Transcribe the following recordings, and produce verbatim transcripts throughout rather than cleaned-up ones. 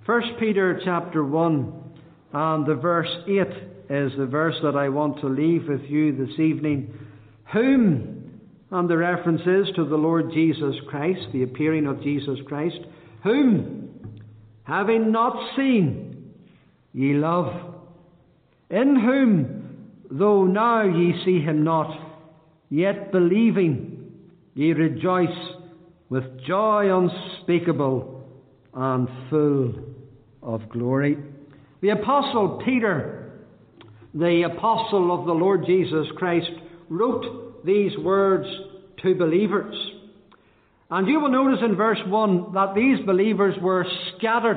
First Peter chapter one and the verse eight is the verse that I want to leave with you this evening. Whom, and the reference is to the Lord Jesus Christ, the appearing of Jesus Christ, whom, having not seen, ye love, in whom, though now ye see him not, yet believing, ye rejoice with joy unspeakable and full of glory. The Apostle Peter, the apostle of the Lord Jesus Christ, wrote these words to believers. And you will notice in verse one that these believers were scattered.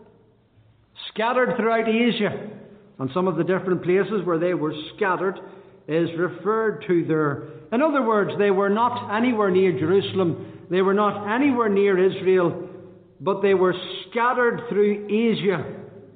Scattered throughout Asia. And some of the different places where they were scattered is referred to there. In other words, they were not anywhere near Jerusalem. They were not anywhere near Israel. But they were scattered through Asia.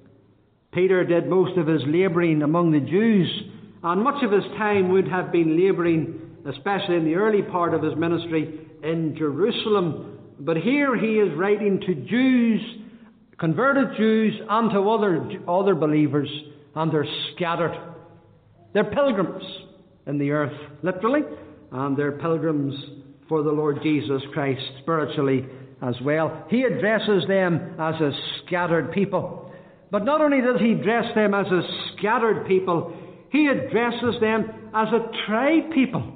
Peter did most of his labouring among the Jews. And much of his time would have been labouring, especially in the early part of his ministry, in Jerusalem. But here he is writing to Jews, converted Jews, and to other, other believers. And they're scattered. They're pilgrims in the earth, literally. And they're pilgrims for the Lord Jesus Christ, spiritually as well. He addresses them as a scattered people. But not only does he address them as a scattered people, he addresses them as a tried people.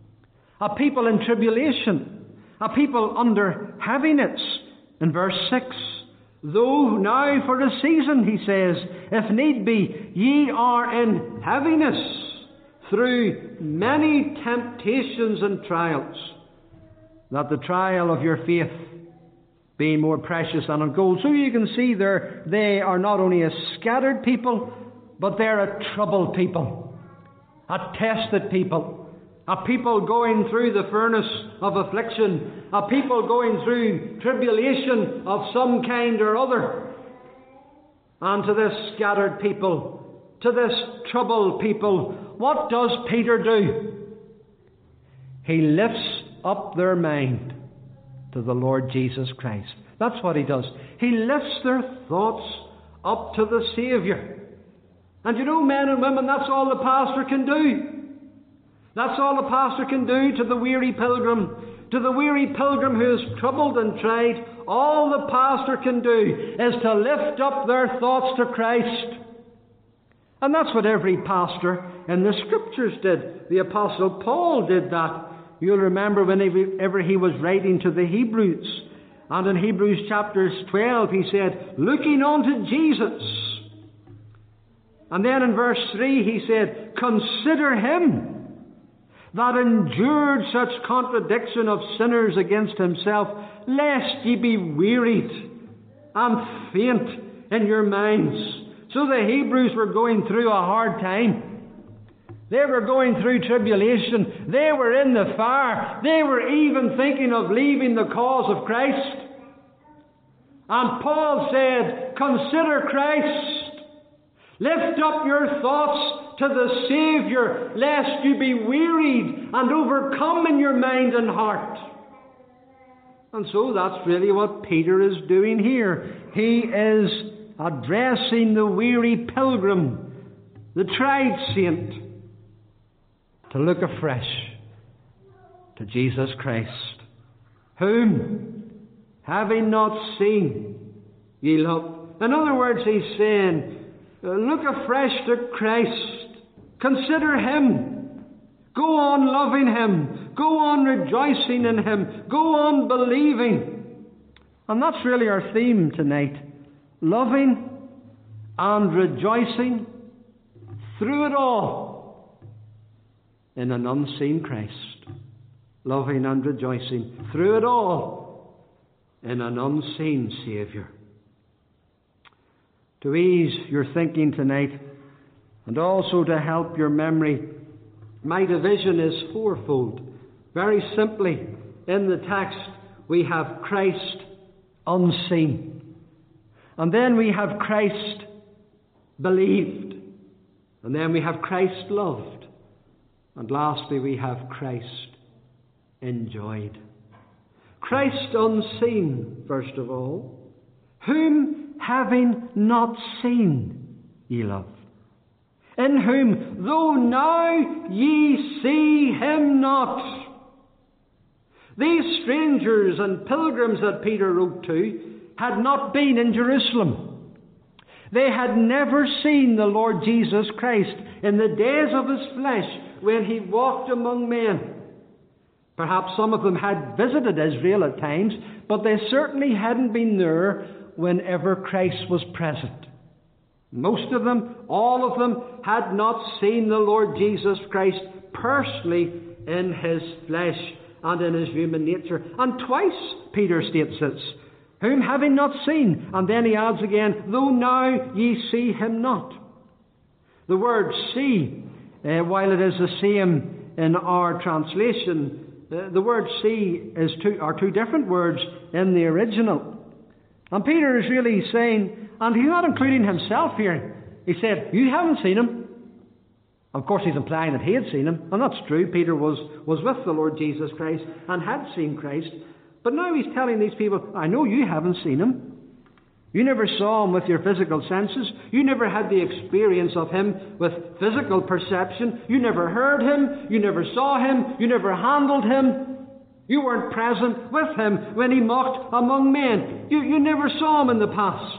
A people in tribulation. A people under heaviness. In verse six, though now for a season, he says, if need be, ye are in heaviness through many temptations and trials, that the trial of your faith be more precious than of gold. So you can see there, they are not only a scattered people, but they're a troubled people, a tested people. A people going through the furnace of affliction. A people going through tribulation of some kind or other. And to this scattered people, to this troubled people, what does Peter do? He lifts up their mind to the Lord Jesus Christ. That's what he does. He lifts their thoughts up to the Saviour. And you know, men and women, that's all the pastor can do. That's all the pastor can do to the weary pilgrim. To the weary pilgrim who is troubled and tried, all the pastor can do is to lift up their thoughts to Christ. And that's what every pastor in the Scriptures did. The Apostle Paul did that. You'll remember whenever he was writing to the Hebrews. And in Hebrews chapter twelve he said, looking unto Jesus. And then in verse three he said, consider him that endured such contradiction of sinners against himself, lest ye be wearied and faint in your minds. So the Hebrews were going through a hard time. They were going through tribulation. They were in the fire. They were even thinking of leaving the cause of Christ. And Paul said, consider Christ. Lift up your thoughts to the Saviour, lest you be wearied and overcome in your mind and heart. And so that's really what Peter is doing here. He is addressing the weary pilgrim, the tried saint, to look afresh to Jesus Christ, whom, having not seen, ye love. In other words, he's saying, look afresh to Christ. Consider him. Go on loving him. Go on rejoicing in him. Go on believing. And that's really our theme tonight. Loving and rejoicing through it all in an unseen Christ. Loving and rejoicing through it all in an unseen Saviour. To ease your thinking tonight, and also to help your memory, my division is fourfold. Very simply, in the text, we have Christ unseen. And then we have Christ believed. And then we have Christ loved. And lastly, we have Christ enjoyed. Christ unseen, first of all, whom, having not seen, ye love. In whom, though now ye see him not. These strangers and pilgrims that Peter wrote to had not been in Jerusalem. They had never seen the Lord Jesus Christ in the days of his flesh when he walked among men. Perhaps some of them had visited Israel at times, but they certainly hadn't been there whenever Christ was present. Most of them, all of them, had not seen the Lord Jesus Christ personally in his flesh and in his human nature. And twice Peter states this, whom having not seen, and then he adds again, though now ye see him not. The word see, uh, while it is the same in our translation, uh, the word see is two, are two different words in the original. And Peter is really saying, and he's not including himself here, he said, you haven't seen him. Of course, he's implying that he had seen him, and that's true. Peter was, was with the Lord Jesus Christ and had seen Christ. But now he's telling these people, I know you haven't seen him. You never saw him with your physical senses. You never had the experience of him with physical perception. You never heard him. You never saw him. You never handled him. You weren't present with him when he walked among men. You, you never saw him in the past.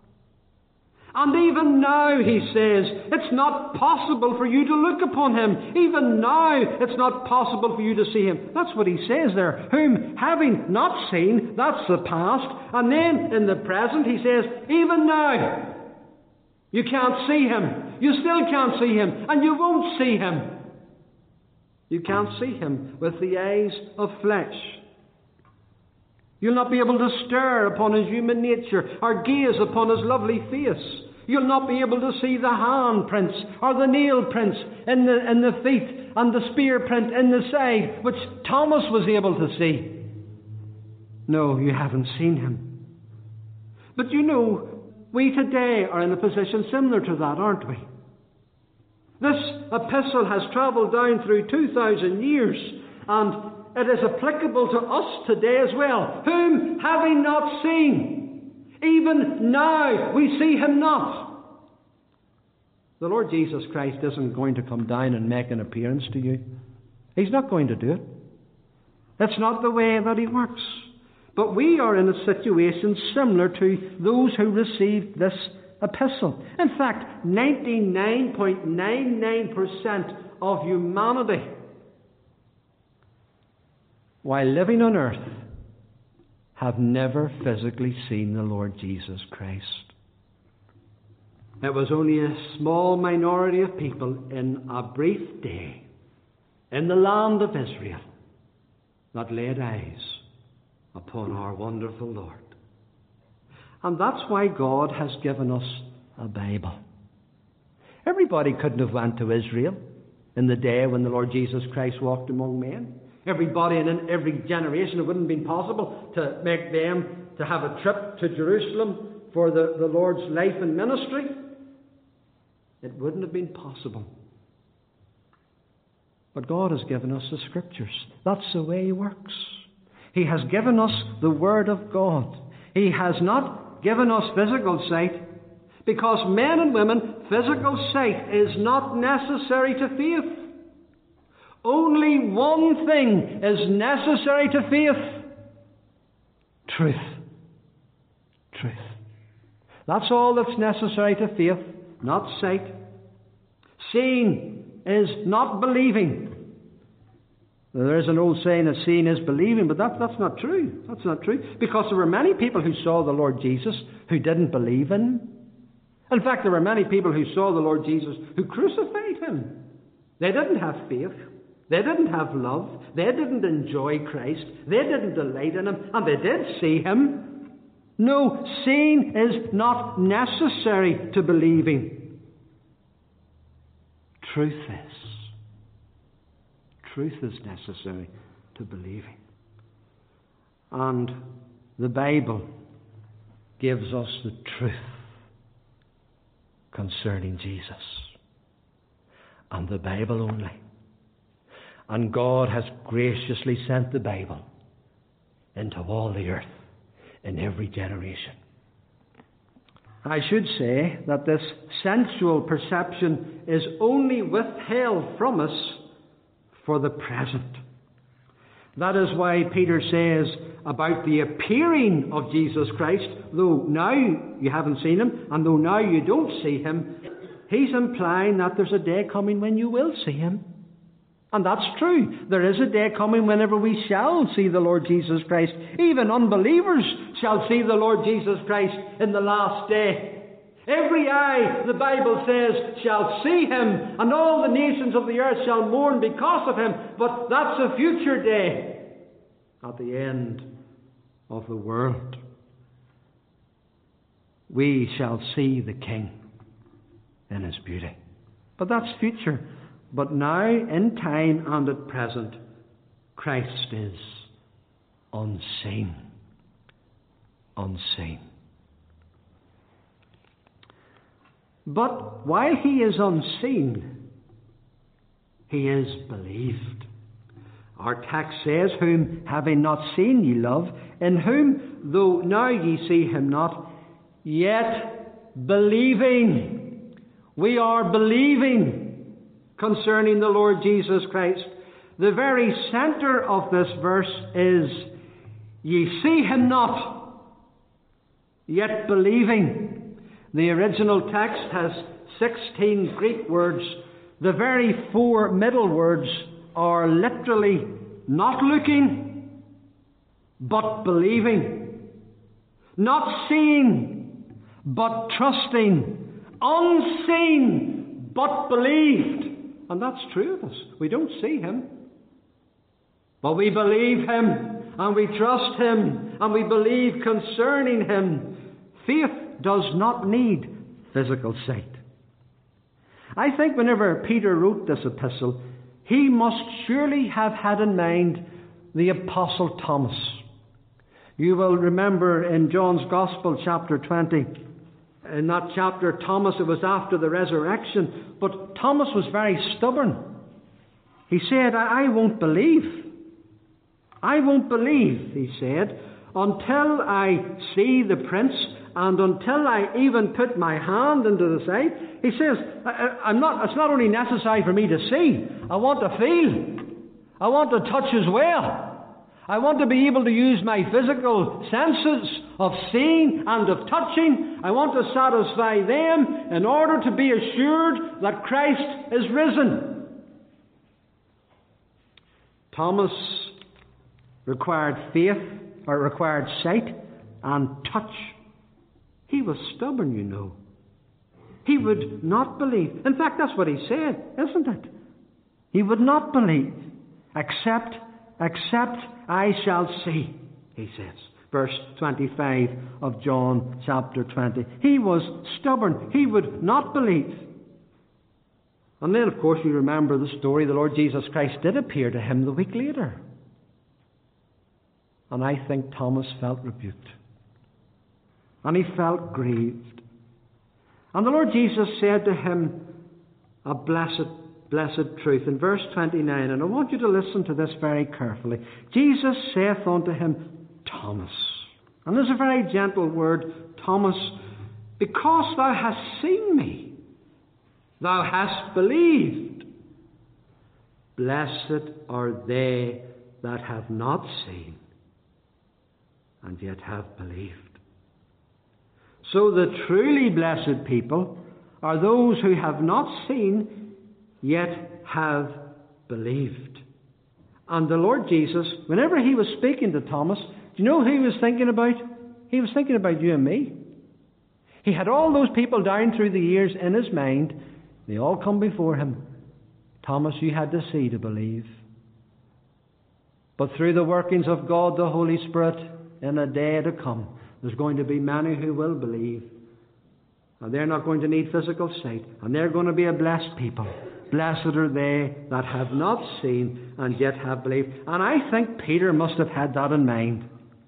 And even now, he says, it's not possible for you to look upon him. Even now, it's not possible for you to see him. That's what he says there. Whom, having not seen, that's the past. And then, in the present, he says, even now, you can't see him. You still can't see him. And you won't see him. You can't see him with the eyes of flesh. You'll not be able to stare upon his human nature or gaze upon his lovely face. You'll not be able to see the hand prints or the nail prints in the, in the feet and the spear print in the side, which Thomas was able to see. No, you haven't seen him. But you know, we today are in a position similar to that, aren't we? This epistle has travelled down through two thousand years, and it is applicable to us today as well. Whom, having not seen, even now we see him not. The Lord Jesus Christ isn't going to come down and make an appearance to you. He's not going to do it. That's not the way that he works. But we are in a situation similar to those who received this epistle. In fact, ninety-nine point nine nine percent of humanity, while living on earth, have never physically seen the Lord Jesus Christ. It was only a small minority of people in a brief day in the land of Israel that laid eyes upon our wonderful Lord. And that's why God has given us a Bible. Everybody couldn't have went to Israel in the day when the Lord Jesus Christ walked among men. Everybody and in every generation, it wouldn't have been possible to make them to have a trip to Jerusalem for the, the Lord's life and ministry. It wouldn't have been possible. But God has given us the Scriptures. That's the way He works. He has given us the Word of God. He has not given us physical sight, because men and women, physical sight is not necessary to faith. Only one thing is necessary to faith. Truth. Truth. That's all that's necessary to faith, not sight. Seeing is not believing. There is an old saying that seeing is believing, but that, that's not true. That's not true. Because there were many people who saw the Lord Jesus who didn't believe in Him. In fact, there were many people who saw the Lord Jesus who crucified Him. They didn't have faith. They didn't have love. They didn't enjoy Christ. They didn't delight in Him. And they did see Him. No, seeing is not necessary to believing. Truth is. Truth is necessary to believing. And the Bible gives us the truth concerning Jesus. And the Bible only. And God has graciously sent the Bible into all the earth in every generation. I should say that this sensual perception is only withheld from us for the present. That is why Peter says about the appearing of Jesus Christ, though now you haven't seen him, and though now you don't see him, he's implying that there's a day coming when you will see him. And that's true. There is a day coming whenever we shall see the Lord Jesus Christ. Even unbelievers shall see the Lord Jesus Christ in the last day. Every eye, the Bible says, shall see him, and all the nations of the earth shall mourn because of him. But that's a future day at the end of the world. We shall see the King in his beauty. But that's future. But now, in time and at present, Christ is unseen. Unseen. But while he is unseen, he is believed. Our text says, whom having not seen ye love, in whom, though now ye see him not, yet believing. We are believing concerning the Lord Jesus Christ. The very centre of this verse is, ye see him not, yet believing. The original text has sixteen Greek words. The very four middle words are literally not looking, but believing. Not seeing, but trusting. Unseen, but believed. And that's true of us. We don't see him. But we believe him, and we trust him, and we believe concerning him. Faith does not need physical sight. I think whenever Peter wrote this epistle, he must surely have had in mind the Apostle Thomas. You will remember in John's Gospel, chapter twenty, in that chapter, Thomas, it was after the resurrection, but Thomas was very stubborn. He said, I, I won't believe. I won't believe, he said, until I see the prints and until I even put my hand into the side. He says, I, I, I'm not, it's not only necessary for me to see, I want to feel. I want to touch as well. I want to be able to use my physical senses of seeing and of touching. I want to satisfy them in order to be assured that Christ is risen. Thomas required faith, or required sight and touch. He was stubborn, you know. He would not believe. In fact, that's what he said, isn't it? He would not believe, except, except I shall see, he says. Verse twenty-five of John chapter twenty. He was stubborn. He would not believe. And then, of course, you remember the story. The Lord Jesus Christ did appear to him the week later. And I think Thomas felt rebuked. And he felt grieved. And the Lord Jesus said to him a blessed, blessed truth in verse twenty-nine. And I want you to listen to this very carefully. Jesus saith unto him, Thomas. And there's a very gentle word, Thomas, because thou hast seen me, thou hast believed. Blessed are they that have not seen, and yet have believed. So the truly blessed people are those who have not seen, yet have believed. And the Lord Jesus, whenever he was speaking to Thomas, do you know who he was thinking about? He was thinking about you and me. He had all those people down through the years in his mind. They all come before him. Thomas, you had to see to believe. But through the workings of God the Holy Spirit, in a day to come, there's going to be many who will believe. And they're not going to need physical sight. And they're going to be a blessed people. Blessed are they that have not seen and yet have believed. And I think Peter must have had that in mind.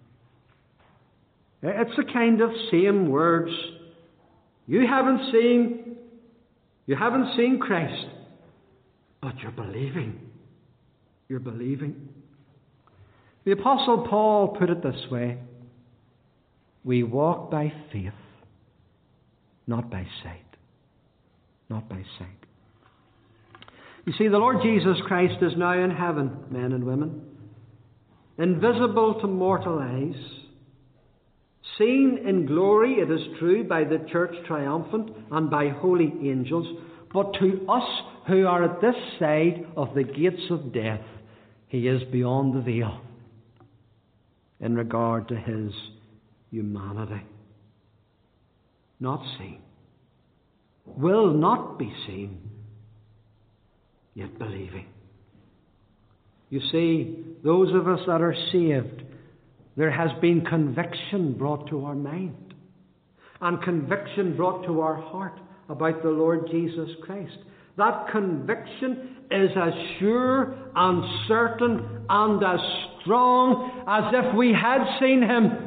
It's the kind of same words. You haven't seen, you haven't seen Christ, but you're believing. You're believing. The Apostle Paul put it this way: we walk by faith not by sight. Not by sight. You see, the Lord Jesus Christ is now in heaven, men and women, invisible to mortal eyes, seen in glory, it is true, by the church triumphant and by holy angels, but to us who are at this side of the gates of death, he is beyond the veil in regard to his humanity. Not seen, will not be seen, yet believing. You see, those of us that are saved, there has been conviction brought to our mind and conviction brought to our heart about the Lord Jesus Christ. That conviction is as sure and certain and as strong as if we had seen him.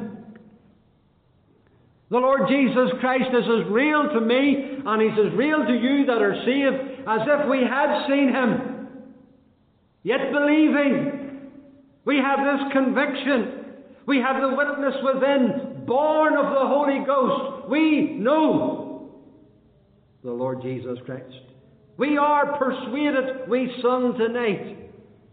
The Lord Jesus Christ is as real to me and he's as real to you that are saved as if we had seen him. Yet believing, we have this conviction. We have the witness within, born of the Holy Ghost. We know the Lord Jesus Christ. We are persuaded, we sung tonight.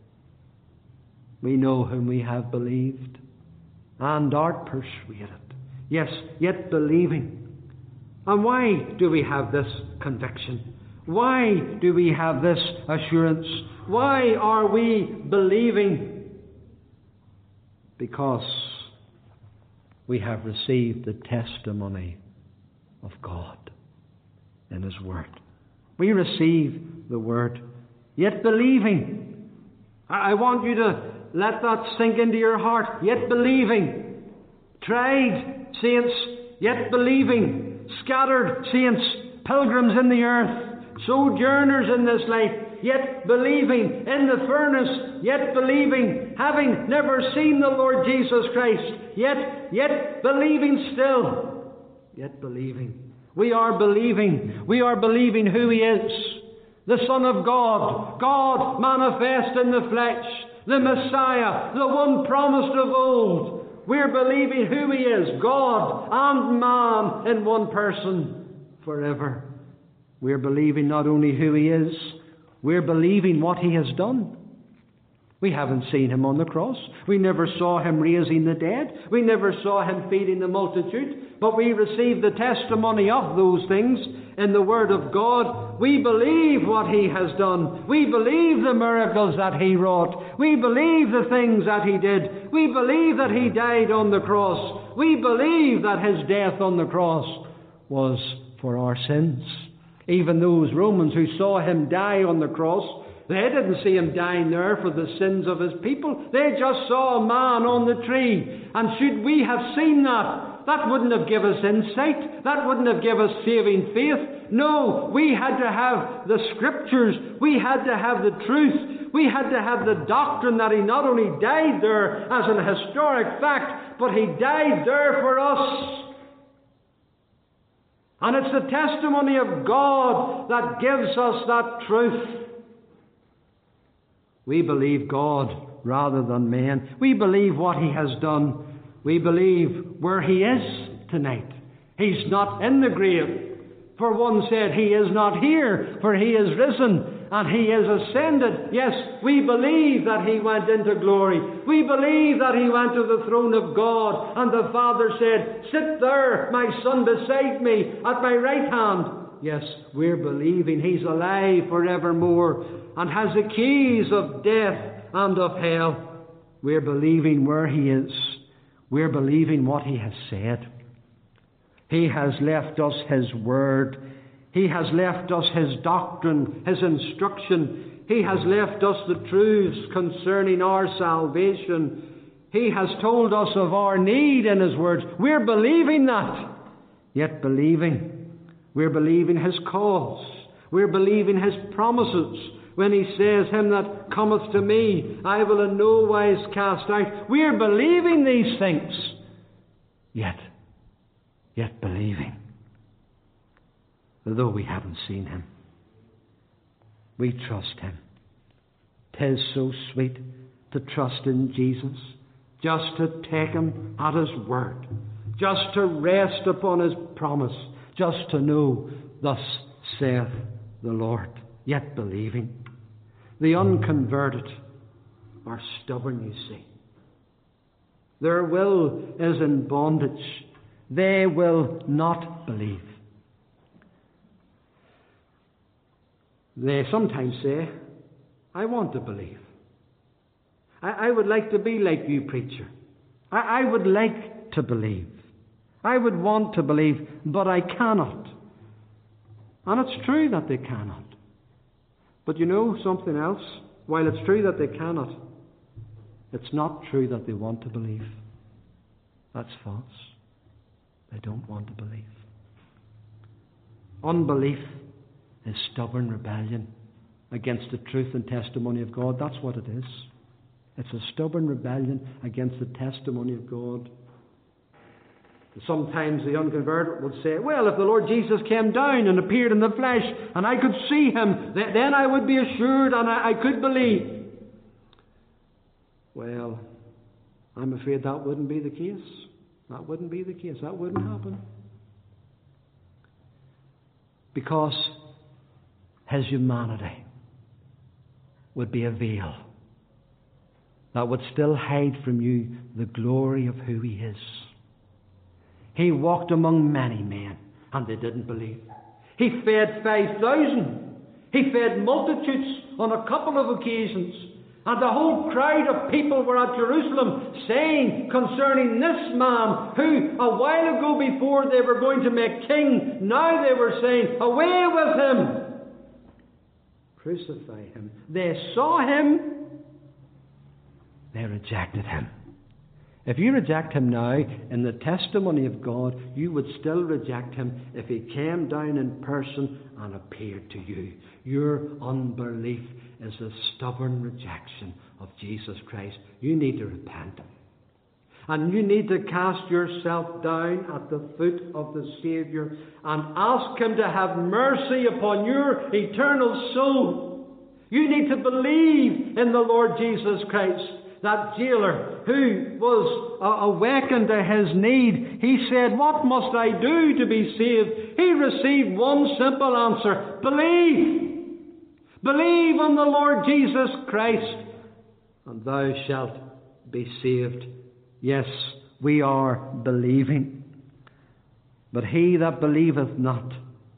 We know whom we have believed and are persuaded. Yes, yet believing. And why do we have this conviction? Why do we have this assurance? Why are we believing? Because we have received the testimony of God in his word. We receive the word, yet believing. I want you to let that sink into your heart. Yet believing. Tried saints, yet believing. Scattered saints, pilgrims in the earth, sojourners in this life, yet believing. In the furnace, yet believing. Having never seen the Lord Jesus Christ, yet, yet believing still. Yet believing. We are believing. We are believing who he is. The Son of God. God manifest in the flesh. The Messiah. The one promised of old. We're believing who he is. God and man in one person forever. We're believing not only who he is, we're believing what he has done. We haven't seen him on the cross. We never saw him raising the dead. We never saw him feeding the multitude. But we receive the testimony of those things in the Word of God. We believe what he has done. We believe the miracles that he wrought. We believe the things that he did. We believe that he died on the cross. We believe that his death on the cross was for our sins. Even those Romans who saw him die on the cross, they didn't see him dying there for the sins of his people. They just saw a man on the tree. And should we have seen that, that wouldn't have given us insight. That wouldn't have given us saving faith. No, we had to have the Scriptures. We had to have the truth. We had to have the doctrine that he not only died there as an historic fact, but he died there for us. And it's the testimony of God that gives us that truth. We believe God rather than man. We believe what he has done. We believe where he is tonight. He's not in the grave. For one said, he is not here, for he is risen and he is ascended. Yes, we believe that he went into glory. We believe that he went to the throne of God, and the Father said, sit there, my Son, beside me at my right hand. Yes, we're believing he's alive forevermore and has the keys of death and of hell. We're believing where he is. We're believing what he has said. He has left us his word. He has left us his doctrine, his instruction. He has left us the truths concerning our salvation. He has told us of our need in his words. We're believing that. Yet believing. We're believing his cause. We're believing his promises. When he says, him that cometh to me, I will in no wise cast out. We're believing these things. Yet, yet believing. Though we haven't seen him, we trust him. 'Tis so sweet to trust in Jesus, just to take him at his word, just to rest upon his promise, just to know, thus saith the Lord, yet believing. The unconverted are stubborn, you see. Their will is in bondage. They will not believe. They sometimes say, I want to believe. I, I would like to be like you, preacher. I, I would like to believe. I would want to believe, but I cannot. And it's true that they cannot. But you know something else? While it's true that they cannot, it's not true that they want to believe. That's false. They don't want to believe. Unbelief is stubborn rebellion against the truth and testimony of God. That's what it is. It's a stubborn rebellion against the testimony of God. Sometimes the unconverted would say, well, if the Lord Jesus came down and appeared in the flesh and I could see him, then I would be assured and I could believe. Well, I'm afraid that wouldn't be the case. That wouldn't be the case. That wouldn't happen. Because his humanity would be a veil that would still hide from you the glory of who he is. He walked among many men, and they didn't believe. He fed five thousand. He fed multitudes on a couple of occasions. And the whole crowd of people were at Jerusalem saying concerning this man, who a while ago before they were going to make king, now they were saying, away with him! Crucify him. They saw him. They rejected him. If you reject him now in the testimony of God, you would still reject him if he came down in person and appeared to you. Your unbelief is a stubborn rejection of Jesus Christ. You need to repent. And you need to cast yourself down at the foot of the Saviour and ask him to have mercy upon your eternal soul. You need to believe in the Lord Jesus Christ. That jailer who was uh, awakened to his need, he said, what must I do to be saved? He received one simple answer: believe. Believe on the Lord Jesus Christ, and thou shalt be saved. Yes, we are believing. But he that believeth not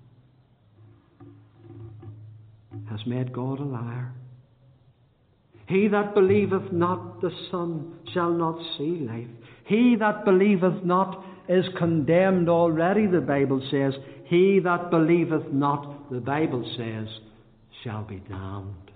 has made God a liar. He that believeth not the Son shall not see life. He that believeth not is condemned already, the Bible says. He that believeth not, the Bible says, shall be damned.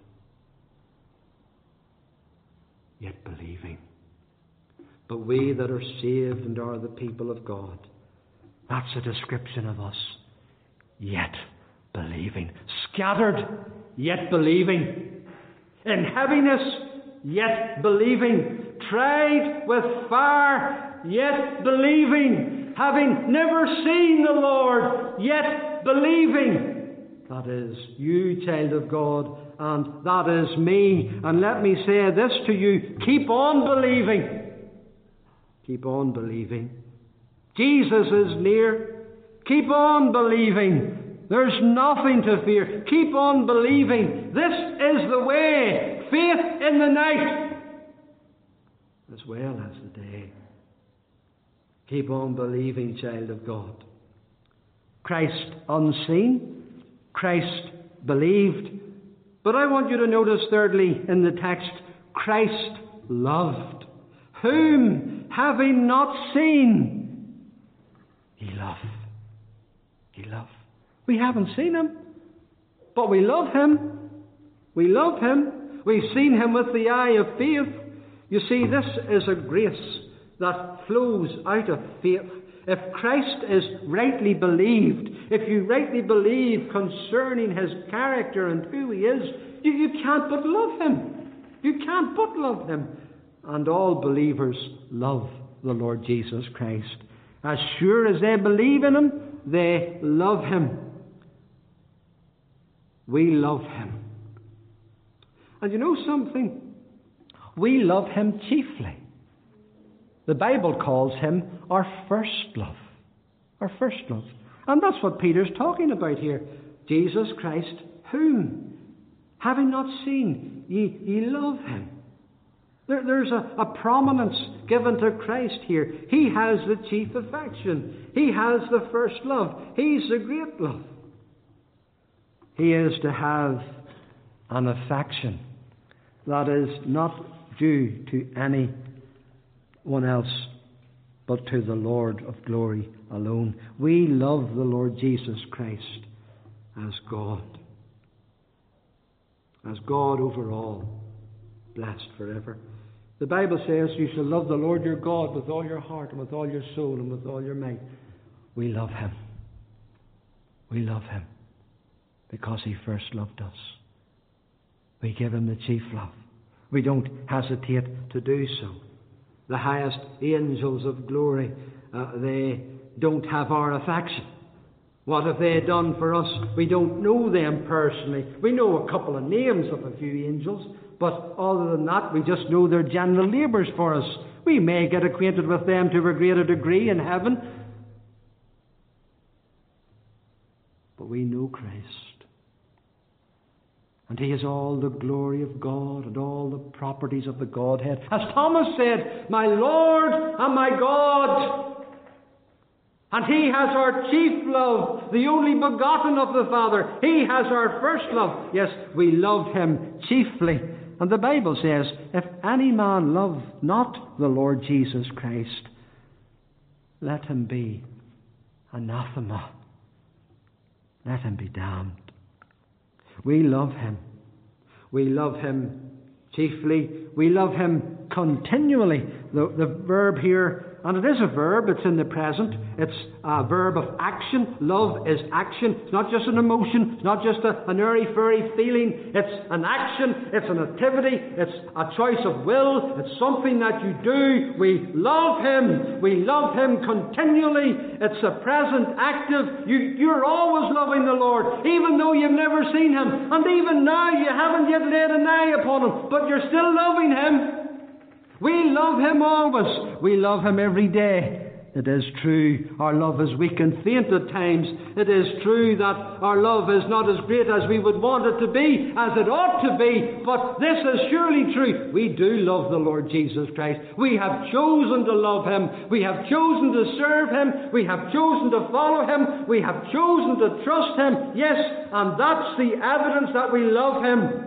Yet believing. But we that are saved and are the people of God, that's a description of us. Yet believing. Scattered, yet believing. In heaviness, yet believing. Tried with fire, yet believing. Having never seen the Lord, yet believing. That is you, child of God, and that is me. And let me say this to you: keep on believing. Keep on believing. Jesus is near. Keep on believing. There's nothing to fear. Keep on believing. This is the way. Faith in the night as well as the day. Keep on believing, child of God. Christ unseen. Christ believed. But I want you to notice thirdly in the text, Christ loved. Whom, having not seen, he loved. He loved. We haven't seen him, but we love him. We love him. We've seen him with the eye of faith. You see, this is a grace that flows out of faith. If Christ is rightly believed, if you rightly believe concerning his character and who he is, you, you can't but love him. You can't but love him. And all believers love the Lord Jesus Christ. As sure as they believe in him, they love him. We love him. And you know something? We love him chiefly. The Bible calls him our first love. Our first love. And that's what Peter's talking about here. Jesus Christ, whom, having not seen, ye, ye love him. There, there's a, a prominence given to Christ here. He has the chief affection. He has the first love. He's the great love. He is to have an affection that is not due to anyone else, but to the Lord of glory alone. We love the Lord Jesus Christ as God. As God over all, blessed forever. The Bible says you shall love the Lord your God with all your heart and with all your soul and with all your might. We love him. We love him because he first loved us. We give him the chief love. We don't hesitate to do so. The highest angels of glory, uh, they don't have our affection. What have they done for us? We don't know them personally. We know a couple of names of a few angels, but other than that, we just know they're general labourers for us. We may get acquainted with them to a greater degree in heaven, but we know Christ. And he has all the glory of God and all the properties of the Godhead. As Thomas said, my Lord and my God. And he has our chief love, the only begotten of the Father. He has our first love. Yes, we love him chiefly. And the Bible says, if any man love not the Lord Jesus Christ, let him be anathema. Let him be damned. We love him. We love him chiefly. We love him continually. The, the verb here, and it is a verb, it's in the present. It's a verb of action. Love is action. It's not just an emotion. It's not just a, an airy-fairy feeling. It's an action. It's an activity. It's a choice of will. It's something that you do. We love him. We love him continually. It's a present active. You, you're always loving the Lord, even though you've never seen him. And even now you haven't yet laid an eye upon him, but you're still loving him. We love him always. We love him every day. It is true our love is weak and faint at times. It is true that our love is not as great as we would want it to be, as it ought to be. But this is surely true. We do love the Lord Jesus Christ. We have chosen to love him. We have chosen to serve him. We have chosen to follow him. We have chosen to trust him. Yes, and that's the evidence that we love him.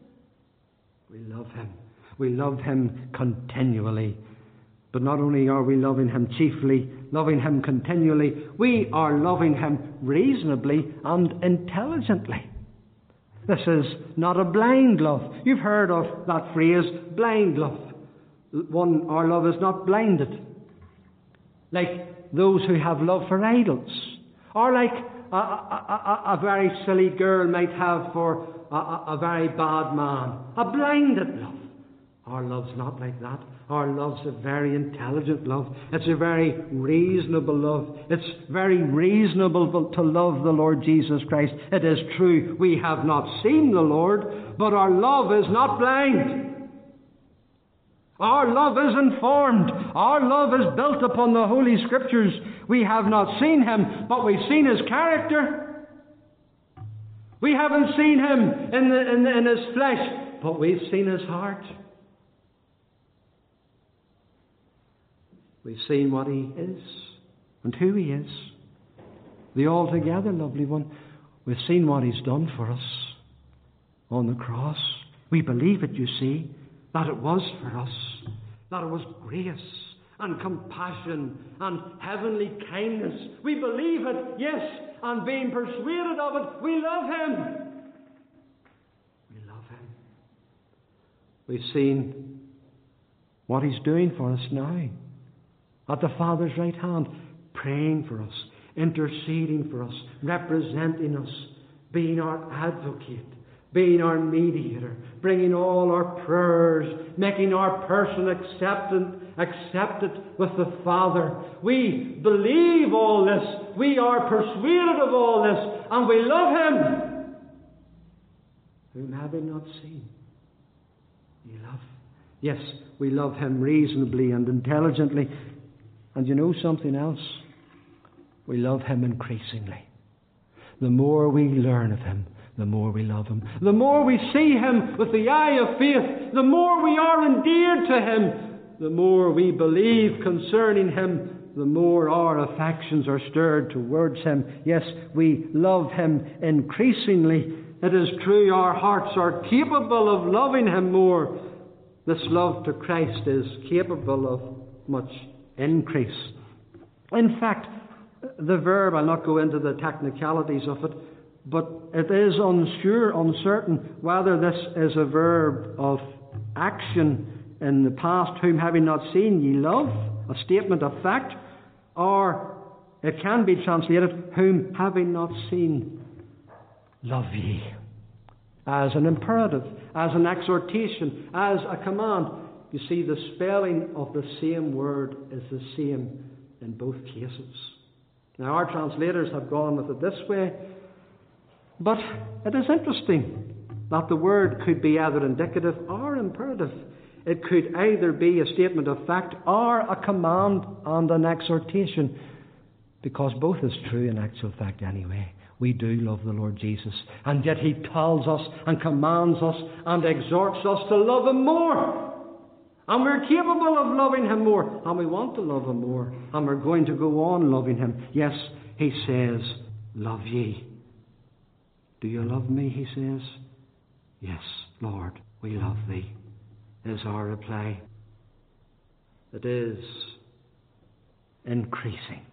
We love him. We love him continually. But not only are we loving him chiefly, loving him continually, we are loving him reasonably and intelligently. This is not a blind love. You've heard of that phrase, blind love. One, our love is not blinded. Like those who have love for idols. Or like a, a, a, a very silly girl might have for a, a, a very bad man. A blinded love. Our love's not like that. Our love's a very intelligent love. It's a very reasonable love. It's very reasonable to love the Lord Jesus Christ. It is true we have not seen the Lord, but our love is not blind. Our love is informed. Our love is built upon the Holy Scriptures. We have not seen him, but we've seen his character. We haven't seen him in, the, in, the, in his flesh, but we've seen his heart. We've seen what he is and who he is. The altogether lovely one. We've seen what he's done for us on the cross. We believe it, you see, that it was for us, that it was grace and compassion and heavenly kindness. We believe it, yes, and being persuaded of it, we love him. We love him. We've seen what he's doing for us now. At the Father's right hand, praying for us, interceding for us, representing us, being our advocate, being our mediator, bringing all our prayers, making our person accepted, accepted with the Father. We believe all this. We are persuaded of all this, and we love him. Whom have we not seen? We love. Yes, we love him reasonably and intelligently. And you know something else? we love him increasingly. The more we learn of him, the more we love him. The more we see him with the eye of faith, the more we are endeared to him. The more we believe concerning him, the more our affections are stirred towards him. Yes, we love him increasingly. It is true our hearts are capable of loving him more. This love to Christ is capable of much increase. In fact, the verb, I'll not go into the technicalities of it, but it is unsure, uncertain whether this is a verb of action in the past, whom having not seen ye love, a statement of fact, or it can be translated, whom having not seen love ye, as an imperative, as an exhortation, as a command. You see, the spelling of the same word is the same in both cases. Now, our translators have gone with it this way, but it is interesting that the word could be either indicative or imperative. It could either be a statement of fact or a command and an exhortation, because both is true in actual fact anyway. We do love the Lord Jesus, and yet he tells us and commands us and exhorts us to love him more. And we're capable of loving him more, and we want to love him more, and we're going to go on loving him. Yes, he says, love ye. Do you love me, he says? Yes, Lord, we love thee, is our reply. It is increasing.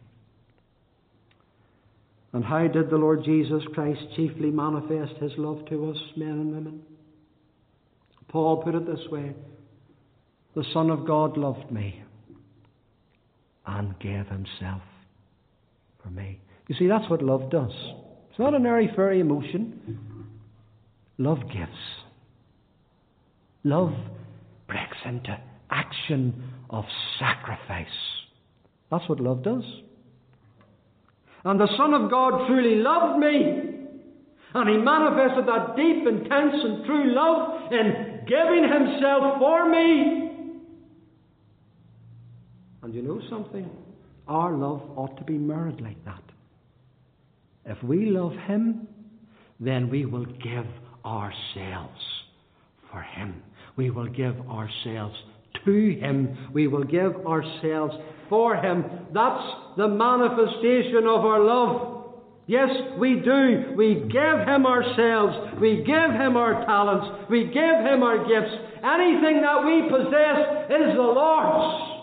And how did the Lord Jesus Christ chiefly manifest his love to us, men and women? Paul put it this way: the Son of God loved me and gave himself for me. You see, that's what love does. It's not an airy-fairy emotion. Love gives. Love breaks into action of sacrifice. That's what love does. And the Son of God truly loved me. And he manifested that deep, intense and true love in giving himself for me. And you know something? Our love ought to be mirrored like that. If we love him, then we will give ourselves for him. We will give ourselves to him. We will give ourselves for him. That's the manifestation of our love. Yes, we do. We give him ourselves. We give him our talents. We give him our gifts. Anything that we possess is the Lord's.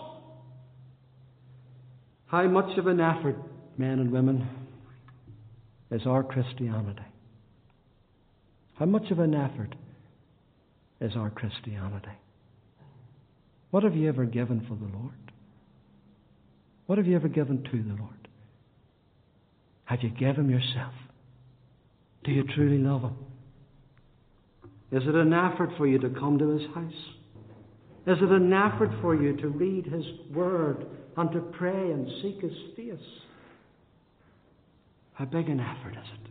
How much of an effort, men and women, is our Christianity? How much of an effort is our Christianity? What have you ever given for the Lord? What have you ever given to the Lord? Have you given him yourself? Do you truly love him? Is it an effort for you to come to his house? Is it an effort for you to read his word and to pray and seek his face? How big an effort is it?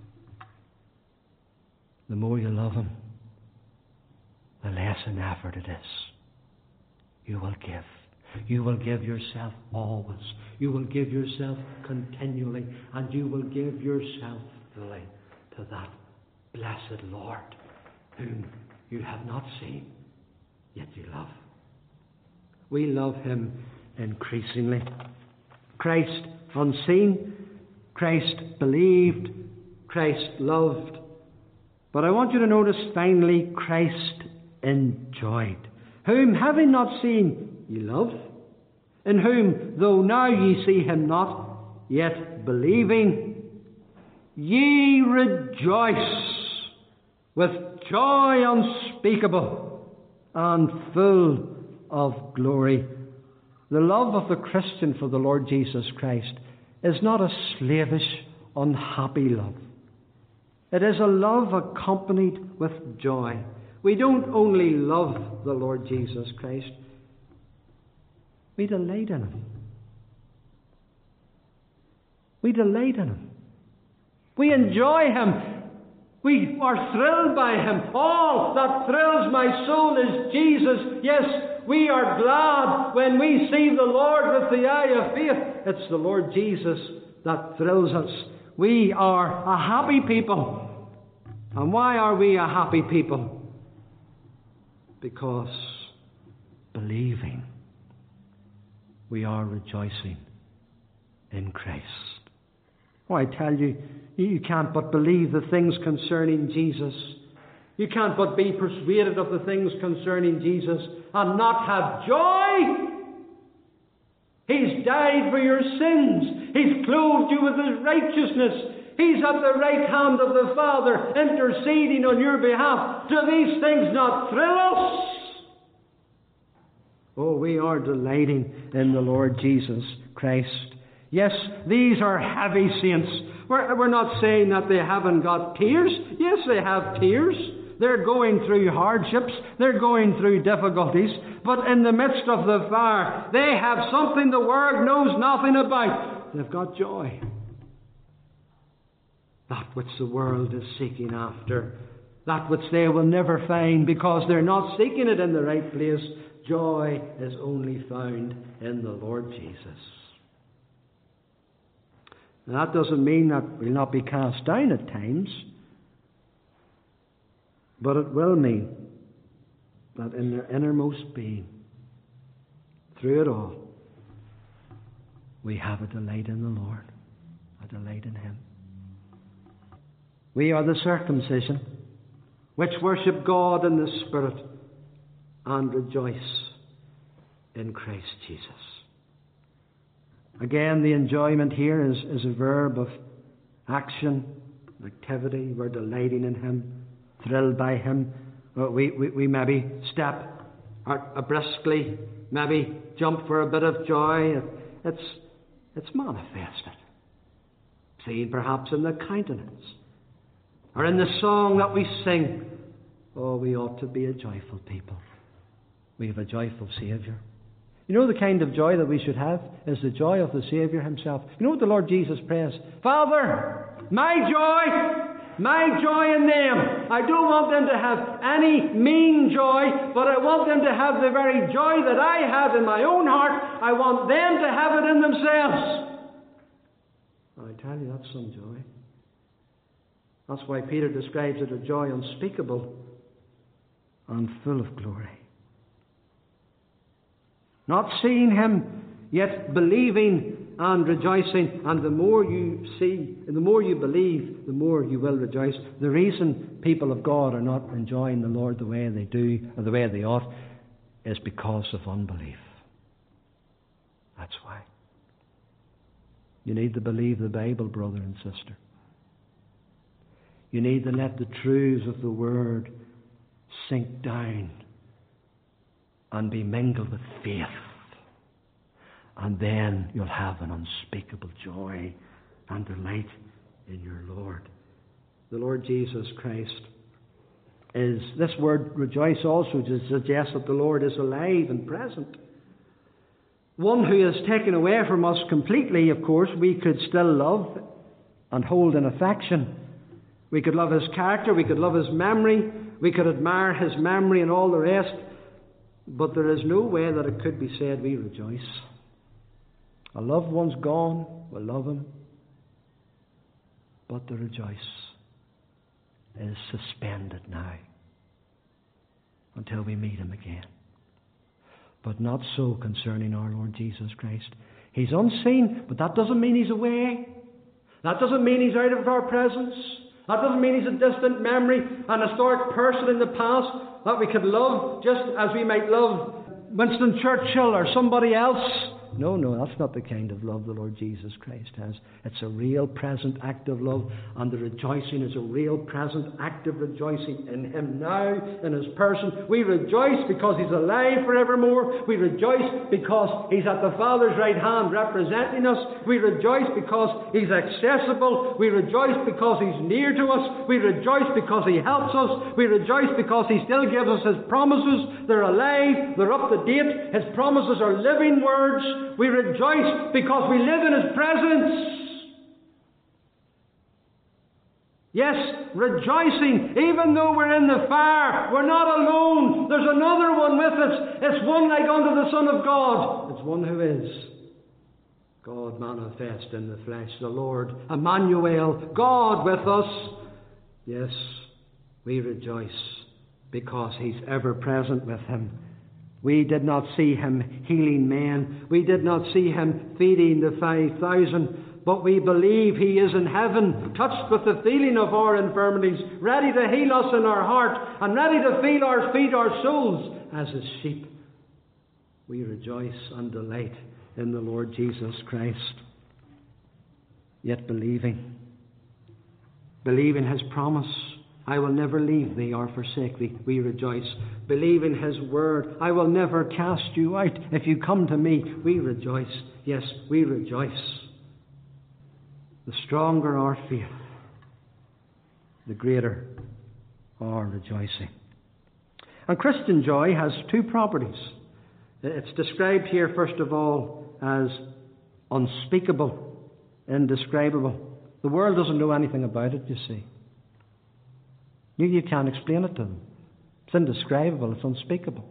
The more you love him, the less an effort it is. You will give. You will give yourself always. You will give yourself continually. And you will give yourself fully to that blessed Lord whom you have not seen, yet you love. We love him increasingly. Christ unseen, Christ believed, Christ loved. But I want you to notice finally, Christ enjoyed. Whom having not seen, ye love, in whom, though now ye see him not, yet believing, ye rejoice with joy unspeakable and full of glory. The love of the Christian for the Lord Jesus Christ is not a slavish, unhappy love. It is a love accompanied with joy. We don't only love the Lord Jesus Christ, we delight in him. We delight in him. We enjoy him. We are thrilled by him. All that thrills my soul is Jesus. Yes, we are glad when we see the Lord with the eye of faith. It's the Lord Jesus that thrills us. We are a happy people. And why are we a happy people? Because believing, we are rejoicing in Christ. Oh, I tell you, you can't but believe the things concerning Jesus. You can't but be persuaded of the things concerning Jesus and not have joy. He's died for your sins. He's clothed you with His righteousness. He's at the right hand of the Father, interceding on your behalf. Do these things not thrill us? Oh, we are delighting in the Lord Jesus Christ. Yes, these are heavy saints. We're, we're not saying that they haven't got tears. Yes, they have tears. They're going through hardships. They're going through difficulties. But in the midst of the fire, they have something the world knows nothing about. They've got joy. That which the world is seeking after. That which they will never find because they're not seeking it in the right place. Joy is only found in the Lord Jesus. Now, that doesn't mean that we'll not be cast down at times. But it will mean that in their innermost being, through it all, we have a delight in the Lord, a delight in Him. We are the circumcision, which worship God in the Spirit and rejoice in Christ Jesus. Again, the enjoyment here is, is a verb of action, activity. We're delighting in Him, thrilled by Him. We, we, we maybe step uh, briskly, maybe jump for a bit of joy. It's, it's manifested. Seen perhaps in the countenance or in the song that we sing. Oh, we ought to be a joyful people. We have a joyful Saviour. You know the kind of joy that we should have is the joy of the Saviour Himself. You know what the Lord Jesus prays? Father, my joy, my joy in them. I don't want them to have any mean joy, but I want them to have the very joy that I have in my own heart. I want them to have it in themselves. I tell you, that's some joy. That's why Peter describes it a joy unspeakable and full of glory. Not seeing Him, yet believing and rejoicing. And the more you see, and the more you believe, the more you will rejoice. The reason people of God are not enjoying the Lord the way they do, or the way they ought, is because of unbelief. That's why. You need to believe the Bible, brother and sister. You need to let the truths of the Word sink down and be mingled with faith. And then you'll have an unspeakable joy and delight in your Lord. The Lord Jesus Christ is, this word rejoice also suggests that the Lord is alive and present. One who is taken away from us completely, of course, we could still love and hold in affection. We could love His character, we could love His memory, we could admire His memory and all the rest. But there is no way that it could be said we rejoice. A loved one's gone, we'll love him. But the rejoice is suspended now until we meet Him again. But not so concerning our Lord Jesus Christ. He's unseen, but that doesn't mean He's away. That doesn't mean He's out of our presence. That doesn't mean He's a distant memory, an historic person in the past that we could love just as we might love Winston Churchill or somebody else. No, no, that's not the kind of love the Lord Jesus Christ has. It's a real present act of love, and the rejoicing is a real present act of rejoicing in Him now, in His person. We rejoice because He's alive forevermore. We rejoice because He's at the Father's right hand representing us. We rejoice because He's accessible. We rejoice because He's near to us. We rejoice because He helps us. We rejoice because He still gives us His promises. They're alive. They're up to date. His promises are living words. We rejoice because we live in His presence. Yes, rejoicing, even though we're in the fire, we're not alone. There's another one with us. It's one like unto the Son of God. It's one who is God manifest in the flesh, the Lord Emmanuel, God with us. Yes, we rejoice because He's ever present with him. We did not see Him healing men. We did not see Him feeding the five thousand. But we believe He is in heaven, touched with the feeling of our infirmities, ready to heal us in our heart, and ready to feed our, feed our souls as His sheep. We rejoice and delight in the Lord Jesus Christ. Yet believing, believing His promise, I will never leave thee or forsake thee, we rejoice. Believing His word, I will never cast you out. If you come to me, we rejoice. Yes, we rejoice. The stronger our faith, the greater our rejoicing. And Christian joy has two properties. It's described here, first of all, as unspeakable, indescribable. The world doesn't know anything about it, you see. You, you can't explain it to them. It's indescribable, it's unspeakable.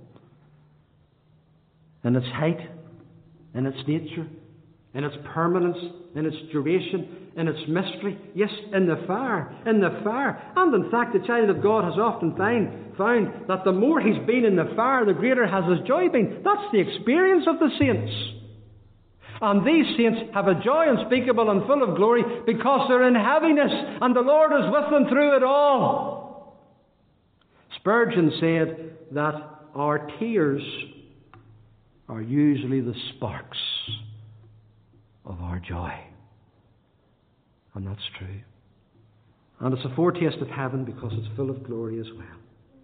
In its height, in its nature, in its permanence, in its duration, in its mystery, yes, in the fire, in the fire. And in fact, the child of God has often find, found that the more he's been in the fire, the greater has his joy been. That's the experience of the saints. And these saints have a joy unspeakable and full of glory because they're in heaviness and the Lord is with them through it all. Spurgeon said that our tears are usually the sparks of our joy. And that's true. And it's a foretaste of heaven because it's full of glory as well.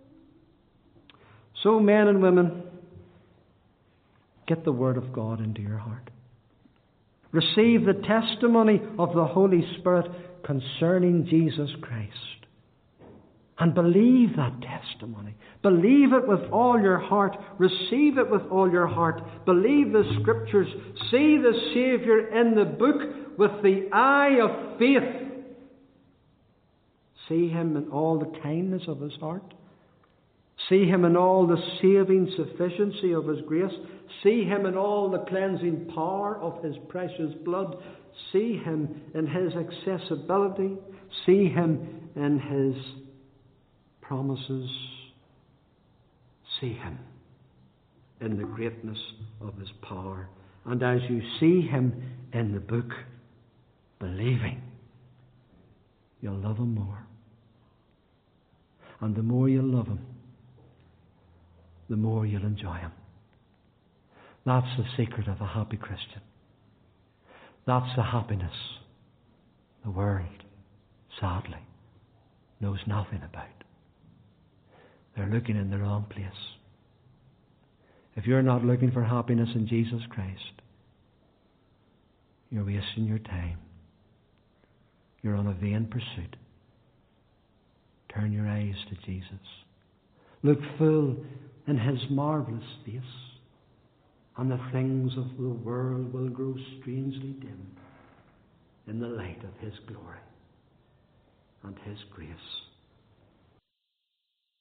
So, men and women, get the Word of God into your heart. Receive the testimony of the Holy Spirit concerning Jesus Christ. And believe that testimony. Believe it with all your heart. Receive it with all your heart. Believe the Scriptures. See the Saviour in the book with the eye of faith. See Him in all the kindness of His heart. See Him in all the saving sufficiency of His grace. See Him in all the cleansing power of His precious blood. See Him in His accessibility. See Him in His promises. See Him in the greatness of His power. And as you see Him in the book, believing, you'll love Him more. And the more you love Him, the more you'll enjoy Him. That's the secret of a happy Christian. That's the happiness the world, sadly, knows nothing about. They're looking in the wrong place. If you're not looking for happiness in Jesus Christ, you're wasting your time. You're on a vain pursuit. Turn your eyes to Jesus. Look full in His marvellous face, and the things of the world will grow strangely dim in the light of His glory and His grace.